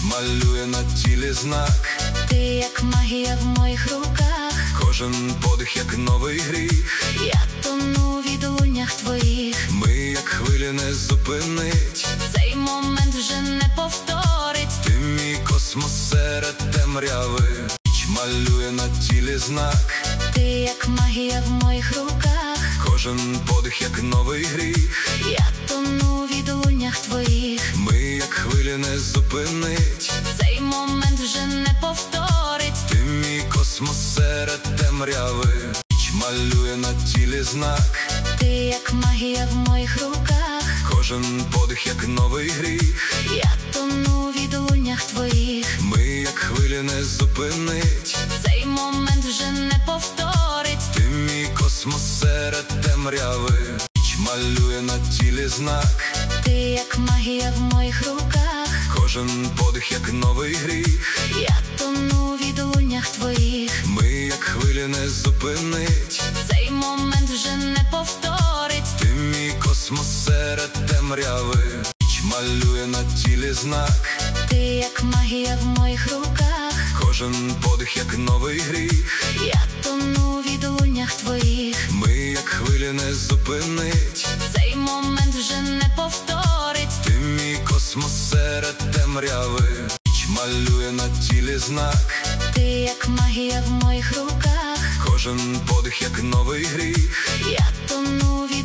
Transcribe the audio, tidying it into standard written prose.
малює на тілі знак. Ти як магія в моїх руках, Кожен подих як новий гріх. я тону в відлуннях твоїх. Ми як хвилі не зупинить, Цей момент вже не повторить. ти мій космос серед темряви. Ніч малює на тілі знак. Ти як магія в моїх руках, Кожен подих як новий гріх. я тону в відлуннях твоїх. Ми як хвилі не зупинить, Цей момент вже не повторить. ти мій космос серед темряви. Ніч малює на тілі знак. Ти як магія в моїх руках, Кожен подих як новий гріх. я тону в відлунях твоїх. Ми як хвилі не зупинить, Цей момент вже не повторить. ти мій космос серед темряви. Ніч малює на тілі знак. Ти як магія в моїх руках, Кожен подих як новий гріх. я тону в відлунях твоїх. Ми як хвилі не зупинить, Цей момент вже не повторить. ти мій космос серед темряви. Ніч малює на тілі знак. Ти як магія в моїх руках, Кожен подих як новий гріх. я тону в відлунях твоїх. Ми як хвилі не зупинить, Цей момент вже не повторить. ти мій космос серед темряви. Ніч малює на тілі знак. Ти як магія в моїх руках, Кожен подих як новий гріх. я тону в